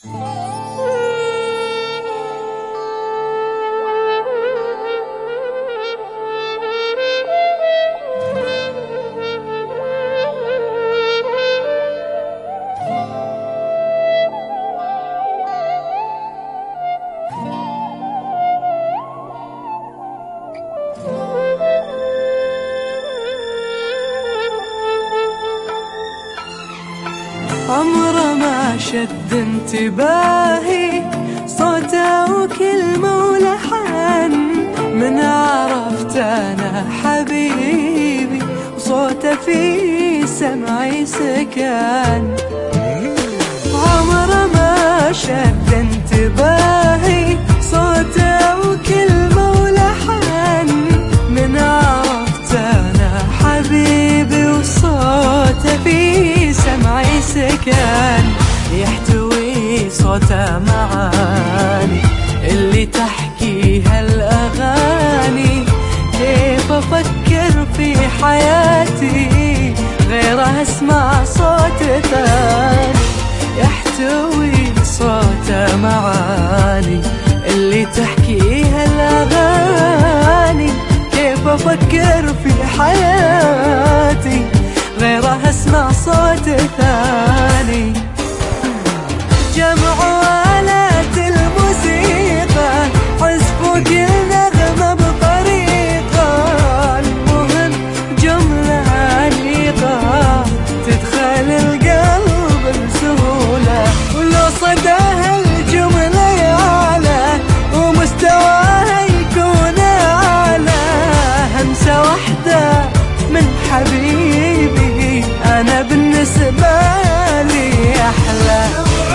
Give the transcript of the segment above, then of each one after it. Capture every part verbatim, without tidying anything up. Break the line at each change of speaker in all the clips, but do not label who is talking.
عمره ما شد انتباهي، صوته وكلمة ولحن، من عرفت أنا حبيبي وصوته في سمعي سكن. عمره ما شد انتباهي، صوته وكلمة ولحن، من عرفت أنا حبيبي وصوته في سمعي سكن. يحتوي صوته معاني اللي تحكيها الأغاني، كيف أفكر في حياتي غيره أسمع صوت ثاني. يحتوي صوته معاني اللي تحكيها الأغاني، كيف أفكر في حياتي غيره أسمع صوت ثاني. جمع آلات الموسيقى، عزف وكل نغمة بطريقة، المهم جملة أنيقة تدخل القلب بسهولة، ولو صداها الجملة يعلى ومستواها يكون أعلى. همسة واحدة من حبيبي أنا بالنسبة لي أحلى.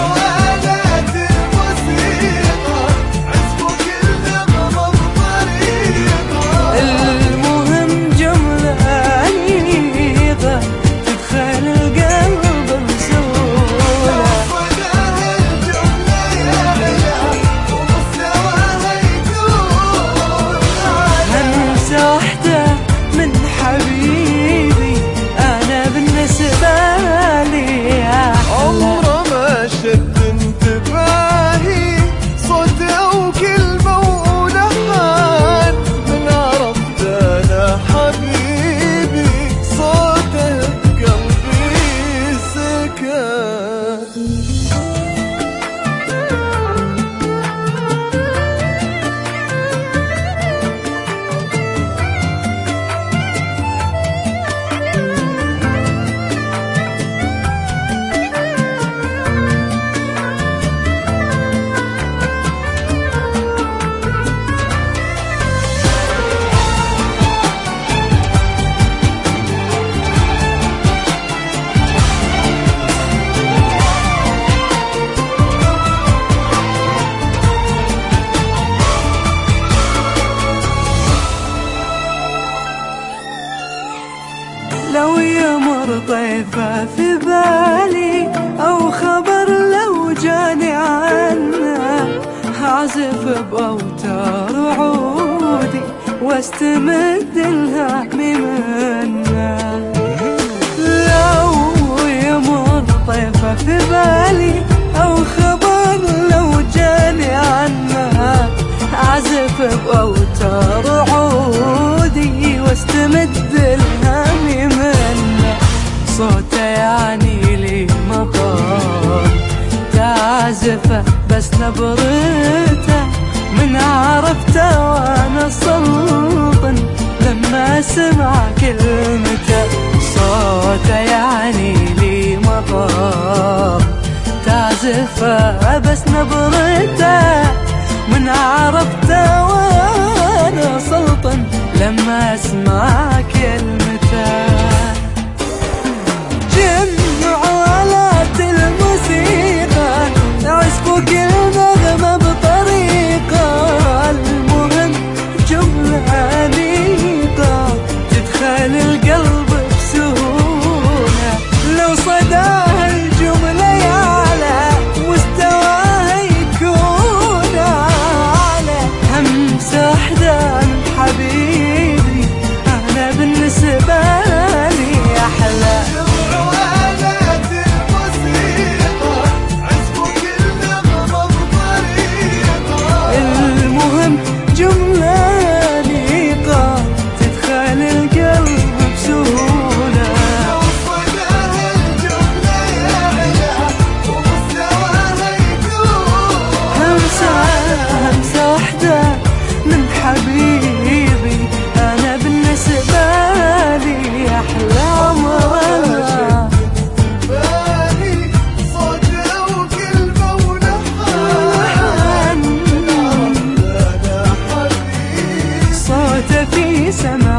لو يمر طيفه في بالي أو خبر لو جاني عنه، أعزف بأوتار عودي واستمد الهامي منه. لو يمر طيفه في بالي أو خبر لو جاني عنه، أعزف بأوتار عودي واستمد الهامي منه. صوته يعني لي مقام تعزفه بس نبرته، من عرفته وانا سلطن لما اسمع كلمته. صوته يعني لي مقام تعزفه بس نبرته، من عرفته وانا سلطن لما اسمع كلمته. جمع آلات الموسيقى، عزف كل نغمة بطريقة، المهم جملة أنيقة تدخل القلب بسهولة، لو صداها الجملة يعلى مستواها سما